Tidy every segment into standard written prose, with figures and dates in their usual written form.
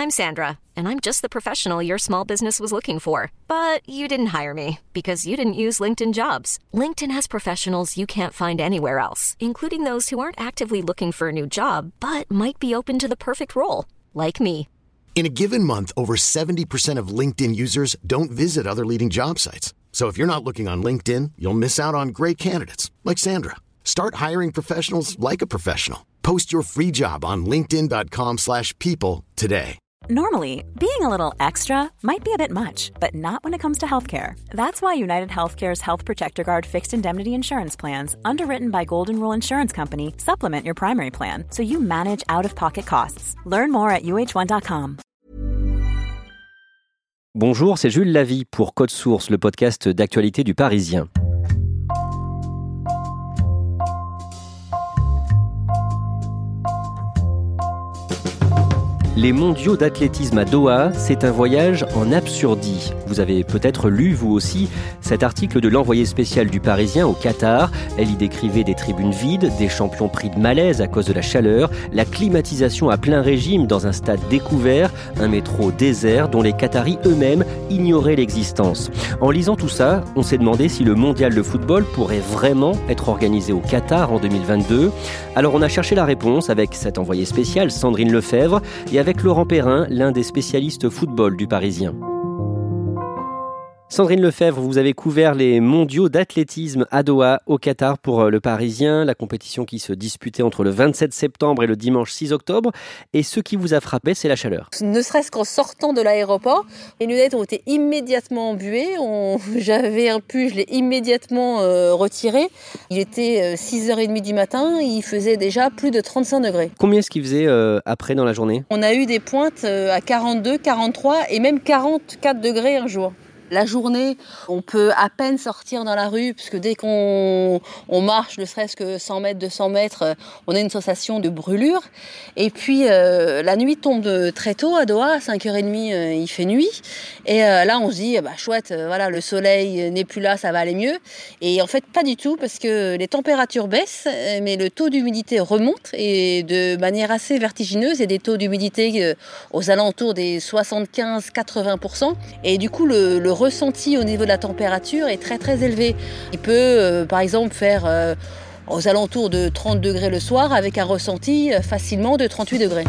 I'm Sandra, and I'm just the professional your small business was looking for. But you didn't hire me because you didn't use LinkedIn Jobs. LinkedIn has professionals you can't find anywhere else, including those who aren't actively looking for a new job, but might be open to the perfect role, like me. In a given month, over 70% of LinkedIn users don't visit other leading job sites. So if you're not looking on LinkedIn, you'll miss out on great candidates like Sandra. Start hiring professionals like a professional. Post your free job on linkedin.com/people today. Normally, being a little extra might be a bit much, but not when it comes to healthcare. That's why United Healthcare's Health Protector Guard fixed indemnity insurance plans, underwritten by Golden Rule Insurance Company, supplement your primary plan so you manage out-of-pocket costs. Learn more at uh1.com. Bonjour, c'est Jules Lavie pour Code Source, le podcast d'actualité du Parisien. Les mondiaux d'athlétisme à Doha, c'est un voyage en absurdie. Vous avez peut-être lu, vous aussi, cet article de l'envoyé spécial du Parisien au Qatar. Elle y décrivait des tribunes vides, des champions pris de malaise à cause de la chaleur, la climatisation à plein régime dans un stade découvert, un métro désert dont les Qataris eux-mêmes ignoraient l'existence. En lisant tout ça, on s'est demandé si le mondial de football pourrait vraiment être organisé au Qatar en 2022. Alors on a cherché la réponse avec cet envoyé spécial, Sandrine Lefebvre, et avec Laurent Perrin, l'un des spécialistes football du Parisien. Sandrine Lefebvre, vous avez couvert les mondiaux d'athlétisme à Doha, au Qatar, pour le Parisien, la compétition qui se disputait entre le 27 septembre et le dimanche 6 octobre. Et ce qui vous a frappé, c'est la chaleur. Ne serait-ce qu'en sortant de l'aéroport, les lunettes ont été immédiatement embuées. J'avais un pull, je l'ai immédiatement retiré. Il était 6h30 du matin, il faisait déjà plus de 35 degrés. Combien est-ce qu'il faisait après dans la journée ? On a eu des pointes à 42, 43 et même 44 degrés un jour. La journée, on peut à peine sortir dans la rue, puisque dès qu'on marche, ne serait-ce que 100 mètres, 200 mètres, on a une sensation de brûlure. Et puis, la nuit tombe très tôt à Doha, à 5h30, il fait nuit. Et là, on se dit, chouette, voilà, le soleil n'est plus là, ça va aller mieux. Et en fait, pas du tout, parce que les températures baissent, mais le taux d'humidité remonte, et de manière assez vertigineuse, et des taux d'humidité aux alentours des 75-80%. Et du coup, le ressenti au niveau de la température est très très élevé. Il peut par exemple faire aux alentours de 30 degrés le soir avec un ressenti facilement de 38 degrés.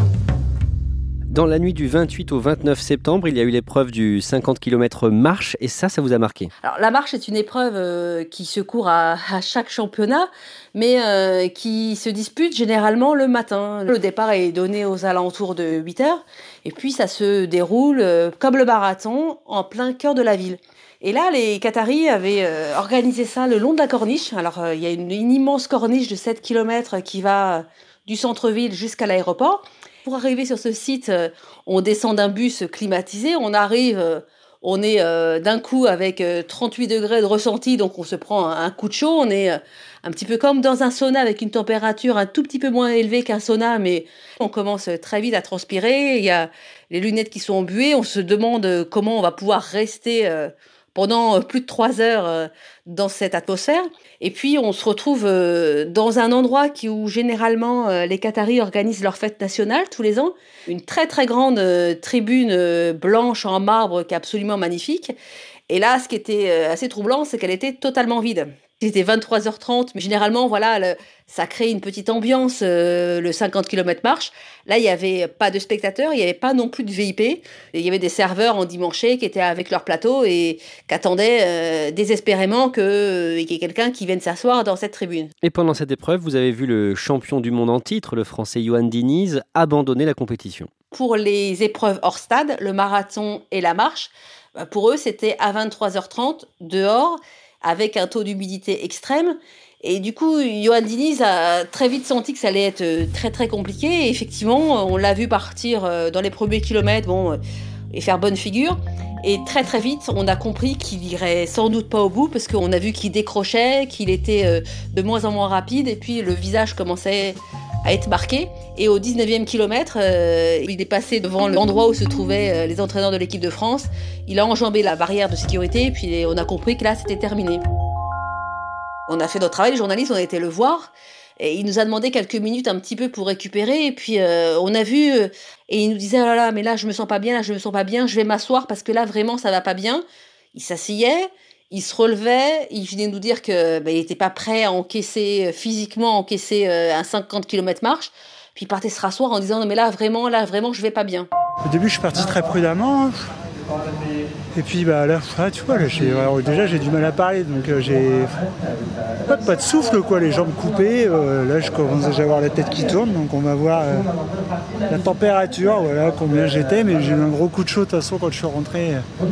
Dans la nuit du 28 au 29 septembre, il y a eu l'épreuve du 50 km marche et ça vous a marqué. Alors la marche est une épreuve qui se court à chaque championnat, mais qui se dispute généralement le matin. Le départ est donné aux alentours de 8h et puis ça se déroule comme le marathon en plein cœur de la ville. Et là, les Qataris avaient organisé ça le long de la corniche. Alors il y a une immense corniche de 7 km qui va du centre-ville jusqu'à l'aéroport. Pour arriver sur ce site, on descend d'un bus climatisé, on arrive, on est d'un coup avec 38 degrés de ressenti, donc on se prend un coup de chaud, on est un petit peu comme dans un sauna avec une température un tout petit peu moins élevée qu'un sauna, mais on commence très vite à transpirer, il y a les lunettes qui sont embuées, on se demande comment on va pouvoir rester pendant plus de 3 heures dans cette atmosphère. Et puis, on se retrouve dans un endroit où généralement les Qataris organisent leur fête nationale tous les ans. Une très très grande tribune blanche en marbre qui est absolument magnifique. Et là, ce qui était assez troublant, c'est qu'elle était totalement vide. C'était 23h30, mais généralement, voilà, ça crée une petite ambiance, le 50 km marche. Là, il n'y avait pas de spectateurs, il n'y avait pas non plus de VIP. Et il y avait des serveurs endimanchés qui étaient avec leur plateau et qui attendaient désespérément qu'il y ait quelqu'un qui vienne s'asseoir dans cette tribune. Et pendant cette épreuve, vous avez vu le champion du monde en titre, le Français Yoann Diniz, abandonner la compétition. Pour les épreuves hors stade, le marathon et la marche, pour eux, c'était à 23h30, dehors, avec un taux d'humidité extrême. Et du coup, Yoann Diniz a très vite senti que ça allait être très très compliqué. Et effectivement, on l'a vu partir dans les premiers kilomètres et faire bonne figure. Et très très vite, on a compris qu'il irait sans doute pas au bout parce qu'on a vu qu'il décrochait, qu'il était de moins en moins rapide. Et puis le visage commençait à être marqué. Et au 19e kilomètre, il est passé devant l'endroit où se trouvaient les entraîneurs de l'équipe de France. Il a enjambé la barrière de sécurité, puis on a compris que là, c'était terminé. On a fait notre travail, les journalistes, on a été le voir. Et il nous a demandé quelques minutes un petit peu pour récupérer. Et puis, on a vu, et il nous disait, oh là là, mais là, je me sens pas bien, je vais m'asseoir parce que là, vraiment, ça va pas bien. Il s'asseyait, il se relevait, il venait nous dire que il était pas prêt à encaisser, physiquement, un 50 km marche. Puis il partait se rasseoir en disant, non, mais là, vraiment, je vais pas bien. Au début, je suis parti très prudemment. Et puis là, tu vois, déjà j'ai du mal à parler, donc j'ai pas de souffle, quoi, les jambes coupées. Là, je commence déjà à avoir la tête qui tourne, donc on va voir la température, voilà combien j'étais, mais j'ai eu un gros coup de chaud de toute façon quand je suis rentré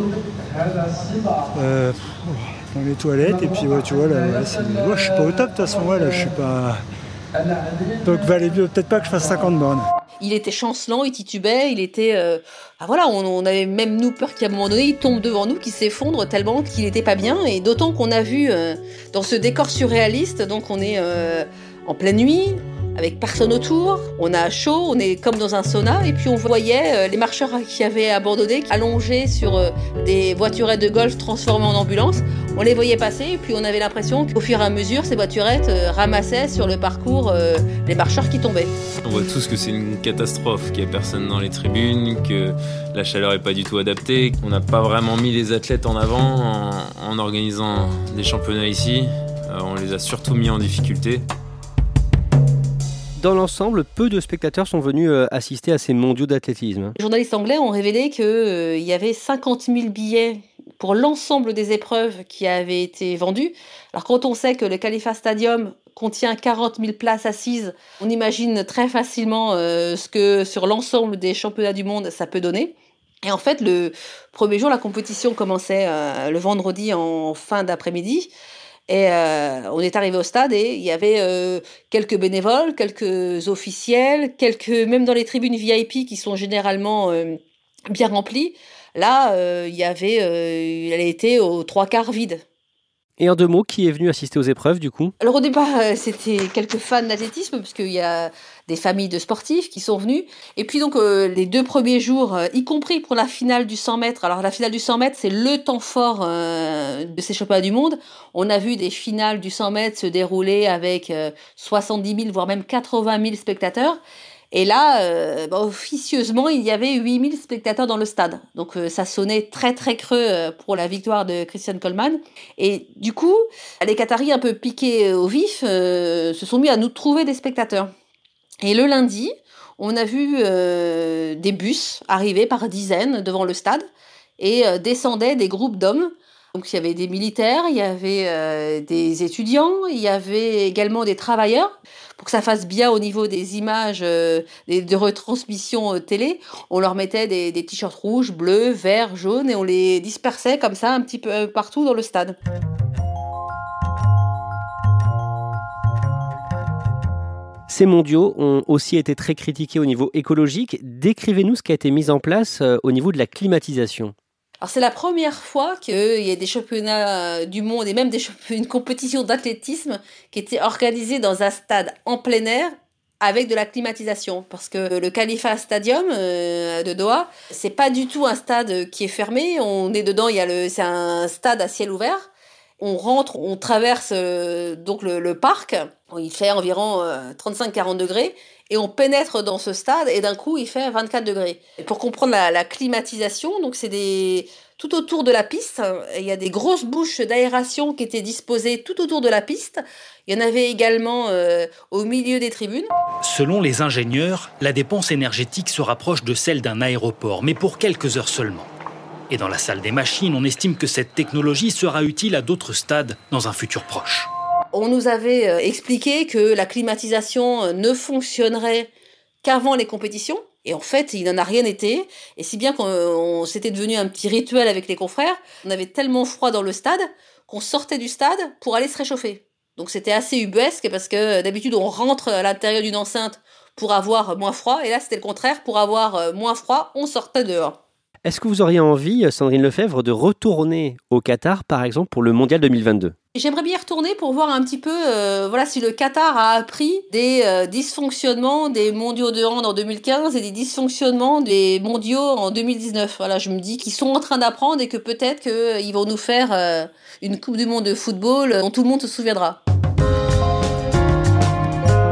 dans les toilettes. Et puis tu vois, là, je suis pas au top de toute façon, là, je suis pas. Donc valait mieux peut-être pas que je fasse 50 bornes. Il était chancelant, il titubait, il était... on avait même nous peur qu'à un moment donné, il tombe devant nous, qu'il s'effondre tellement qu'il était pas bien. Et d'autant qu'on a vu dans ce décor surréaliste, donc on est en pleine nuit, avec personne autour, on a chaud, on est comme dans un sauna, et puis on voyait les marcheurs qui avaient abandonné, allongés sur des voiturettes de golf transformées en ambulance. On les voyait passer, et puis on avait l'impression qu'au fur et à mesure, ces voiturettes ramassaient sur le parcours les marcheurs qui tombaient. On voit tous que c'est une catastrophe, qu'il n'y a personne dans les tribunes, que la chaleur n'est pas du tout adaptée. On n'a pas vraiment mis les athlètes en avant en organisant des championnats ici. On les a surtout mis en difficulté. Dans l'ensemble, peu de spectateurs sont venus assister à ces mondiaux d'athlétisme. Les journalistes anglais ont révélé qu'il y avait 50 000 billets pour l'ensemble des épreuves qui avaient été vendues. Alors quand on sait que le Khalifa Stadium contient 40 000 places assises, on imagine très facilement ce que sur l'ensemble des championnats du monde ça peut donner. Et en fait, le premier jour, la compétition commençait le vendredi en fin d'après-midi. Et on est arrivé au stade et il y avait quelques bénévoles, quelques officiels, même dans les tribunes VIP qui sont généralement bien remplies. Là, elle était aux 3/4 vide. Et en 2 mots, qui est venu assister aux épreuves du coup ? Alors au départ, c'était quelques fans d'athlétisme, parce qu'il y a des familles de sportifs qui sont venus. Et puis donc les 2 premiers jours, y compris pour la finale du 100 mètres. Alors la finale du 100 mètres, c'est le temps fort de ces championnats du monde. On a vu des finales du 100 mètres se dérouler avec 70 000, voire même 80 000 spectateurs. Et là, officieusement, il y avait 8 000 spectateurs dans le stade. Donc ça sonnait très très creux pour la victoire de Christian Coleman. Et du coup, les Qataris, un peu piqués au vif, se sont mis à nous trouver des spectateurs. Et le lundi, on a vu des bus arriver par dizaines devant le stade et descendaient des groupes d'hommes. Donc il y avait des militaires, il y avait des étudiants, il y avait également des travailleurs. Pour que ça fasse bien au niveau des images de retransmission télé, on leur mettait des t-shirts rouges, bleus, verts, jaunes et on les dispersait comme ça un petit peu partout dans le stade. Ces mondiaux ont aussi été très critiqués au niveau écologique. Décrivez-nous ce qui a été mis en place au niveau de la climatisation. Alors c'est la première fois qu'il y a des championnats du monde et même une compétition d'athlétisme qui était organisée dans un stade en plein air avec de la climatisation. Parce que le Khalifa Stadium de Doha, c'est pas du tout un stade qui est fermé. On est dedans, c'est un stade à ciel ouvert. On rentre, on traverse donc le parc. Il fait environ 35-40 degrés. Et on pénètre dans ce stade et d'un coup, il fait 24 degrés. Et pour comprendre la climatisation, donc c'est tout autour de la piste. Il y a des grosses bouches d'aération qui étaient disposées tout autour de la piste. Il y en avait également au milieu des tribunes. Selon les ingénieurs, la dépense énergétique se rapproche de celle d'un aéroport, mais pour quelques heures seulement. Et dans la salle des machines, on estime que cette technologie sera utile à d'autres stades dans un futur proche. On nous avait expliqué que la climatisation ne fonctionnerait qu'avant les compétitions. Et en fait, il n'en a rien été. Et si bien qu'on s'était devenu un petit rituel avec les confrères, on avait tellement froid dans le stade qu'on sortait du stade pour aller se réchauffer. Donc c'était assez ubuesque parce que d'habitude, on rentre à l'intérieur d'une enceinte pour avoir moins froid. Et là, c'était le contraire. Pour avoir moins froid, on sortait dehors. Est-ce que vous auriez envie, Sandrine Lefebvre, de retourner au Qatar, par exemple, pour le Mondial 2022 ? J'aimerais bien y retourner pour voir un petit peu si le Qatar a appris des dysfonctionnements des mondiaux de hand en 2015 et des dysfonctionnements des mondiaux en 2019. Voilà, je me dis qu'ils sont en train d'apprendre et que peut-être qu'ils vont nous faire une Coupe du Monde de football dont tout le monde se souviendra.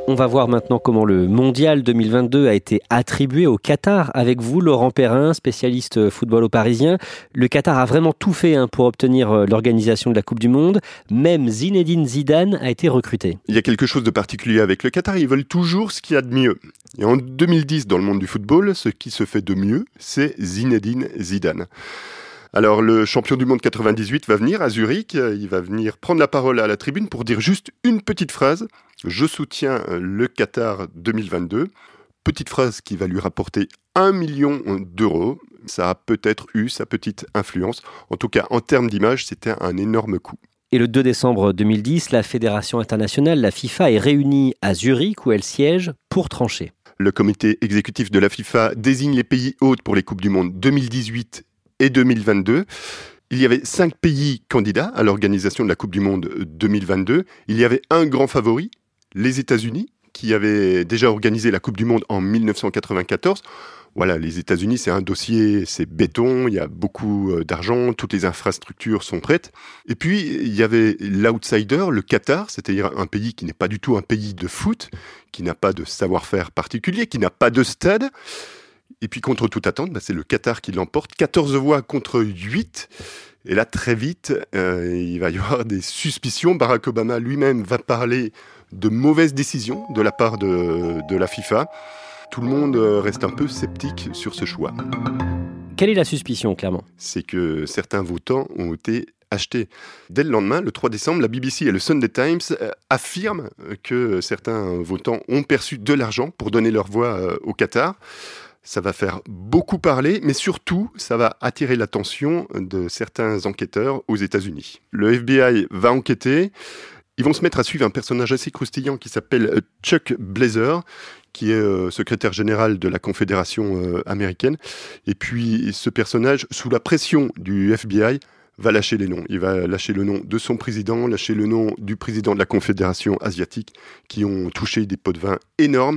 On va voir maintenant comment le Mondial 2022 a été attribué au Qatar. Avec vous, Laurent Perrin, spécialiste football au Parisien. Le Qatar a vraiment tout fait pour obtenir l'organisation de la Coupe du Monde. Même Zinedine Zidane a été recruté. Il y a quelque chose de particulier avec le Qatar. Ils veulent toujours ce qu'il y a de mieux. Et en 2010, dans le monde du football, ce qui se fait de mieux, c'est Zinedine Zidane. Alors, le champion du monde 98 va venir à Zurich, il va venir prendre la parole à la tribune pour dire juste une petite phrase. Je soutiens le Qatar 2022. Petite phrase qui va lui rapporter 1 million d'euros. Ça a peut-être eu sa petite influence. En tout cas, en termes d'image, c'était un énorme coup. Et le 2 décembre 2010, la Fédération internationale, la FIFA, est réunie à Zurich où elle siège pour trancher. Le comité exécutif de la FIFA désigne les pays hôtes pour les Coupes du Monde 2018 et 2022. Il y avait 5 pays candidats à l'organisation de la Coupe du Monde 2022. Il y avait un grand favori, les États-Unis, qui avaient déjà organisé la Coupe du Monde en 1994. Voilà, les États-Unis, c'est un dossier, c'est béton, il y a beaucoup d'argent, toutes les infrastructures sont prêtes. Et puis, il y avait l'outsider, le Qatar, c'est-à-dire un pays qui n'est pas du tout un pays de foot, qui n'a pas de savoir-faire particulier, qui n'a pas de stade. Et puis, contre toute attente, c'est le Qatar qui l'emporte. 14 voix contre 8. Et là, très vite, il va y avoir des suspicions. Barack Obama lui-même va parler de mauvaises décisions de la part de la FIFA. Tout le monde reste un peu sceptique sur ce choix. Quelle est la suspicion, clairement ? C'est que certains votants ont été achetés. Dès le lendemain, le 3 décembre, la BBC et le Sunday Times affirment que certains votants ont perçu de l'argent pour donner leur voix au Qatar. Ça va faire beaucoup parler, mais surtout, ça va attirer l'attention de certains enquêteurs aux États-Unis. Le FBI va enquêter. Ils vont se mettre à suivre un personnage assez croustillant qui s'appelle Chuck Blazer, qui est secrétaire général de la Confédération américaine. Et puis, ce personnage, sous la pression du FBI, va lâcher les noms. Il va lâcher le nom de son président, lâcher le nom du président de la Confédération asiatique, qui ont touché des pots de vin énormes.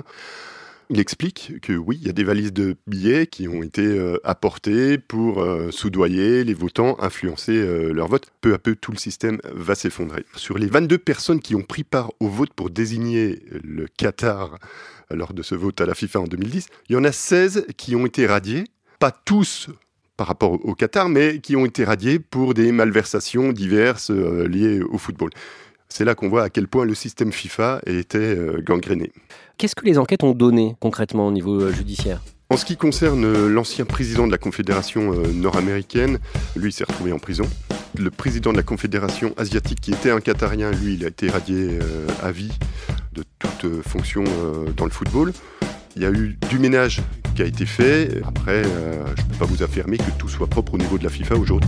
Il explique que oui, il y a des valises de billets qui ont été apportées pour soudoyer les votants, influencer leur vote. Peu à peu, tout le système va s'effondrer. Sur les 22 personnes qui ont pris part au vote pour désigner le Qatar lors de ce vote à la FIFA en 2010, il y en a 16 qui ont été radiés. Pas tous par rapport au Qatar, mais qui ont été radiés pour des malversations diverses liées au football. C'est là qu'on voit à quel point le système FIFA était gangréné. Qu'est-ce que les enquêtes ont donné concrètement au niveau judiciaire ? En ce qui concerne l'ancien président de la Confédération nord-américaine, lui, il s'est retrouvé en prison. Le président de la Confédération asiatique, qui était un Qatarien, lui, il a été radié à vie de toute fonction dans le football. Il y a eu du ménage qui a été fait. Après, je ne peux pas vous affirmer que tout soit propre au niveau de la FIFA aujourd'hui.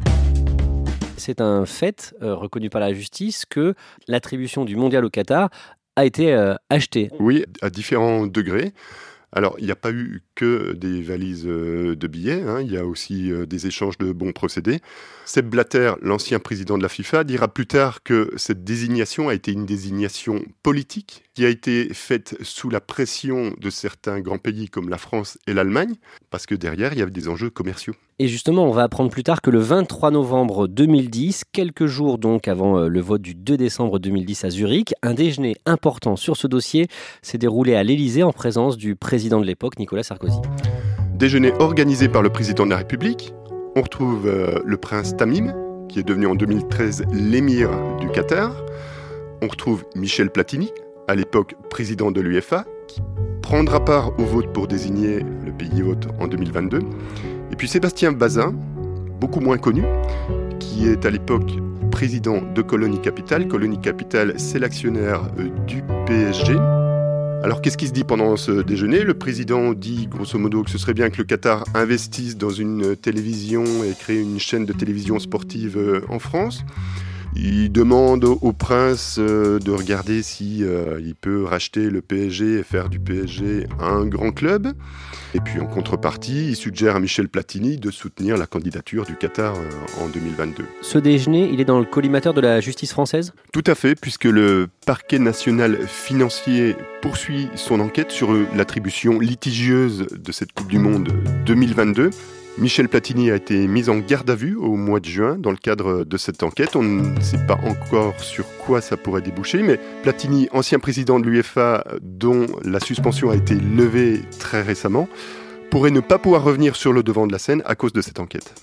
C'est un fait reconnu par la justice que l'attribution du mondial au Qatar a été achetée. Oui, à différents degrés. Alors, il n'y a pas eu que des valises de billets, il y a aussi des échanges de bons procédés. Sepp Blatter, l'ancien président de la FIFA, dira plus tard que cette désignation a été une désignation politique qui a été faite sous la pression de certains grands pays comme la France et l'Allemagne, parce que derrière, il y avait des enjeux commerciaux. Et justement, on va apprendre plus tard que le 23 novembre 2010, quelques jours donc avant le vote du 2 décembre 2010 à Zurich, un déjeuner important sur ce dossier s'est déroulé à l'Élysée en présence du président de l'époque, Nicolas Sarkozy. Déjeuner organisé par le président de la République. On retrouve le prince Tamim, qui est devenu en 2013 l'émir du Qatar. On retrouve Michel Platini, à l'époque président de l'UEFA, qui prendra part au vote pour désigner le pays hôte en 2022. Et puis Sébastien Bazin, beaucoup moins connu, qui est à l'époque président de Colony Capital. Colony Capital, c'est l'actionnaire du PSG. Alors qu'est-ce qui se dit pendant ce déjeuner ? Le président dit grosso modo que ce serait bien que le Qatar investisse dans une télévision et crée une chaîne de télévision sportive en France. Il demande au prince de regarder si il peut racheter le PSG et faire du PSG un grand club. Et puis en contrepartie, il suggère à Michel Platini de soutenir la candidature du Qatar en 2022. Ce déjeuner, il est dans le collimateur de la justice française ? Tout à fait, puisque le parquet national financier poursuit son enquête sur l'attribution litigieuse de cette Coupe du Monde 2022. Michel Platini a été mis en garde à vue au mois de juin dans le cadre de cette enquête. On ne sait pas encore sur quoi ça pourrait déboucher, mais Platini, ancien président de l'UEFA, dont la suspension a été levée très récemment, pourrait ne pas pouvoir revenir sur le devant de la scène à cause de cette enquête.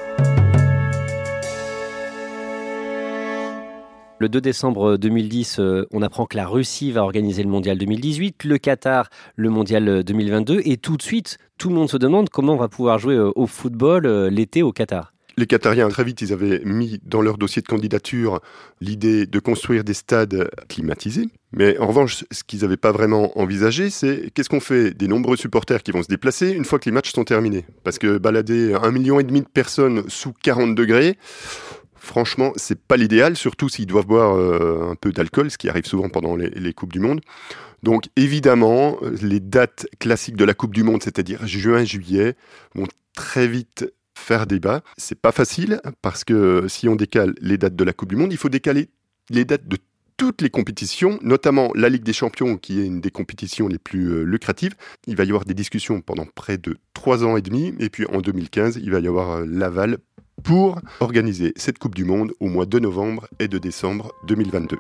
Le 2 décembre 2010, on apprend que la Russie va organiser le Mondial 2018, le Qatar, le Mondial 2022. Et tout de suite, tout le monde se demande comment on va pouvoir jouer au football l'été au Qatar. Les Qatariens, très vite, ils avaient mis dans leur dossier de candidature l'idée de construire des stades climatisés. Mais en revanche, ce qu'ils n'avaient pas vraiment envisagé, c'est qu'est-ce qu'on fait des nombreux supporters qui vont se déplacer une fois que les matchs sont terminés. Parce que balader 1,5 million de personnes sous 40 degrés... Franchement, c'est pas l'idéal, surtout s'ils doivent boire un peu d'alcool, ce qui arrive souvent pendant les Coupes du Monde. Donc évidemment, les dates classiques de la Coupe du Monde, c'est-à-dire juin-juillet, vont très vite faire débat. C'est pas facile, parce que si on décale les dates de la Coupe du Monde, il faut décaler les dates de toutes les compétitions, notamment la Ligue des Champions, qui est une des compétitions les plus lucratives. Il va y avoir des discussions pendant près de 3 ans et demi, et puis en 2015, il va y avoir l'aval pour organiser cette Coupe du Monde au mois de novembre et de décembre 2022.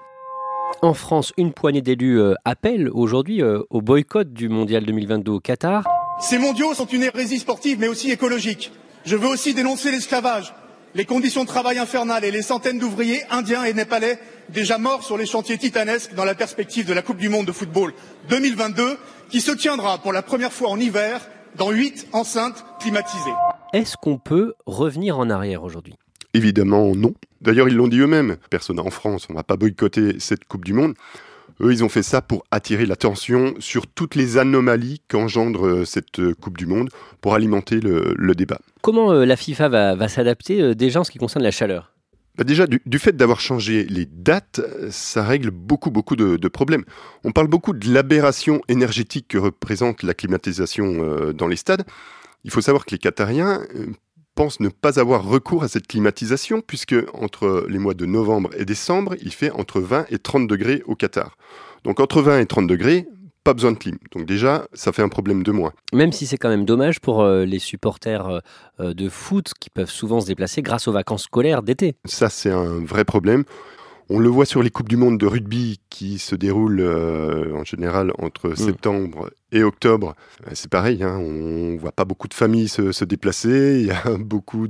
En France, une poignée d'élus appellent aujourd'hui au boycott du Mondial 2022 au Qatar. Ces mondiaux sont une hérésie sportive mais aussi écologique. Je veux aussi dénoncer l'esclavage, les conditions de travail infernales et les centaines d'ouvriers indiens et népalais déjà morts sur les chantiers titanesques dans la perspective de la Coupe du Monde de football 2022 qui se tiendra pour la première fois en hiver dans 8 enceintes climatisées. Est-ce qu'on peut revenir en arrière aujourd'hui ? Évidemment non. D'ailleurs, ils l'ont dit eux-mêmes. Personne en France, on ne va pas boycotter cette Coupe du Monde. Eux, ils ont fait ça pour attirer l'attention sur toutes les anomalies qu'engendre cette Coupe du Monde pour alimenter le débat. Comment la FIFA va s'adapter déjà en ce qui concerne la chaleur ? Déjà, du fait d'avoir changé les dates, ça règle beaucoup de problèmes. On parle beaucoup de l'aberration énergétique que représente la climatisation dans les stades. Il faut savoir que les Qatariens pensent ne pas avoir recours à cette climatisation puisque entre les mois de novembre et décembre, il fait entre 20 et 30 degrés au Qatar. Donc entre 20 et 30 degrés, pas besoin de clim. Donc déjà, ça fait un problème de moins. Même si c'est quand même dommage pour les supporters de foot qui peuvent souvent se déplacer grâce aux vacances scolaires d'été. Ça, c'est un vrai problème. On le voit sur les Coupes du Monde de rugby qui se déroulent en général entre septembre et octobre. C'est pareil, hein, on ne voit pas beaucoup de familles se déplacer, il y a beaucoup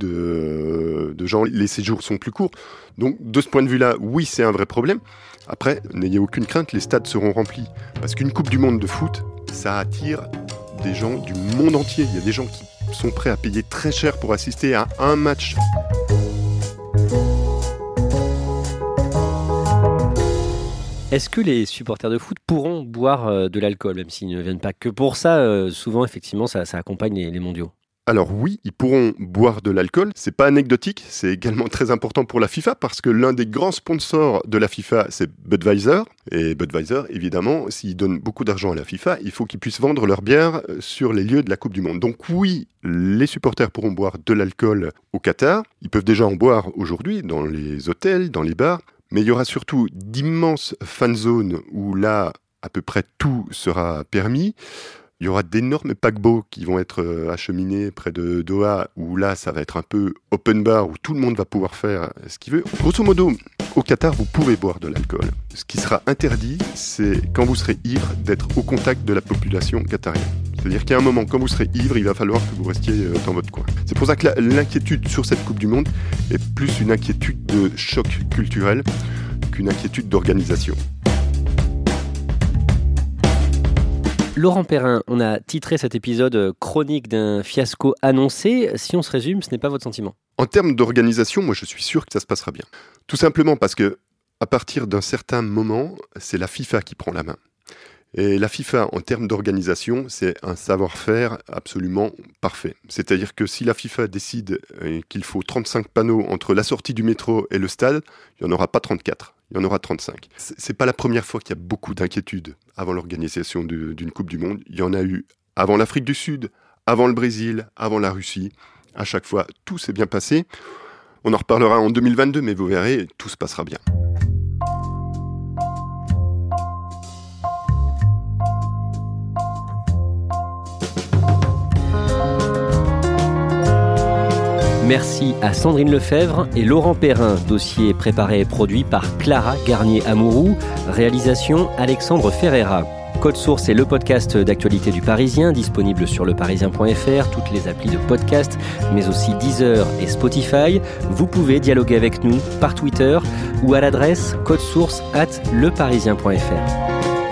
de gens, les séjours sont plus courts. Donc de ce point de vue-là, oui, c'est un vrai problème. Après, n'ayez aucune crainte, les stades seront remplis. Parce qu'une Coupe du Monde de foot, ça attire des gens du monde entier. Il y a des gens qui sont prêts à payer très cher pour assister à un match. Est-ce que les supporters de foot pourront boire de l'alcool, même s'ils ne viennent pas que pour ça? Souvent, effectivement, ça accompagne les mondiaux. Alors oui, ils pourront boire de l'alcool. C'est pas anecdotique, c'est également très important pour la FIFA parce que l'un des grands sponsors de la FIFA, c'est Budweiser. Et Budweiser, évidemment, s'ils donnent beaucoup d'argent à la FIFA, il faut qu'ils puissent vendre leur bière sur les lieux de la Coupe du Monde. Donc oui, les supporters pourront boire de l'alcool au Qatar. Ils peuvent déjà en boire aujourd'hui dans les hôtels, dans les bars. Mais il y aura surtout d'immenses fan zones où là, à peu près tout sera permis. Il y aura d'énormes paquebots qui vont être acheminés près de Doha, où là, ça va être un peu open bar, où tout le monde va pouvoir faire ce qu'il veut. Grosso modo, au Qatar, vous pouvez boire de l'alcool. Ce qui sera interdit, c'est quand vous serez ivre, d'être au contact de la population qatarienne. C'est-à-dire qu'à un moment, quand vous serez ivre, il va falloir que vous restiez dans votre coin. C'est pour ça que l'inquiétude sur cette Coupe du Monde est plus une inquiétude de choc culturel qu'une inquiétude d'organisation. Laurent Perrin, on a titré cet épisode « Chronique d'un fiasco annoncé ». Si on se résume, ce n'est pas votre sentiment? En termes d'organisation, moi je suis sûr que ça se passera bien. Tout simplement parce que à partir d'un certain moment, c'est la FIFA qui prend la main. Et la FIFA, en termes d'organisation, c'est un savoir-faire absolument parfait. C'est-à-dire que si la FIFA décide qu'il faut 35 panneaux entre la sortie du métro et le stade, il n'y en aura pas 34, il y en aura 35. C'est pas la première fois qu'il y a beaucoup d'inquiétudes avant l'organisation d'une Coupe du Monde. Il y en a eu avant l'Afrique du Sud, avant le Brésil, avant la Russie. À chaque fois, tout s'est bien passé. On en reparlera en 2022, mais vous verrez, tout se passera bien. Merci à Sandrine Lefebvre et Laurent Perrin. Dossier préparé et produit par Clara Garnier-Amouroux. Réalisation Alexandre Ferreira. Code Source est le podcast d'actualité du Parisien, disponible sur leparisien.fr, toutes les applis de podcast, mais aussi Deezer et Spotify. Vous pouvez dialoguer avec nous par Twitter ou à l'adresse codesource@leparisien.fr.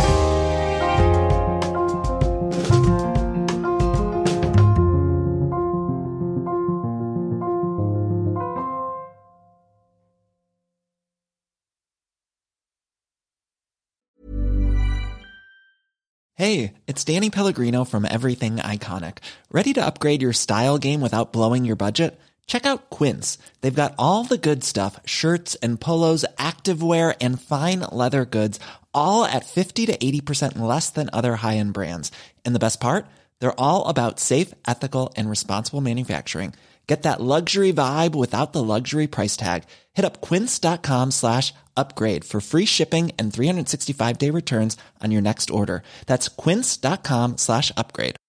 Hey, it's Danny Pellegrino from Everything Iconic. Ready to upgrade your style game without blowing your budget? Check out Quince. They've got all the good stuff, shirts and polos, activewear, and fine leather goods, all at 50 to 80% less than other high-end brands. And the best part? They're all about safe, ethical, and responsible manufacturing. Get that luxury vibe without the luxury price tag. Hit up quince.com/upgrade for free shipping and 365-day returns on your next order. That's quince.com/upgrade.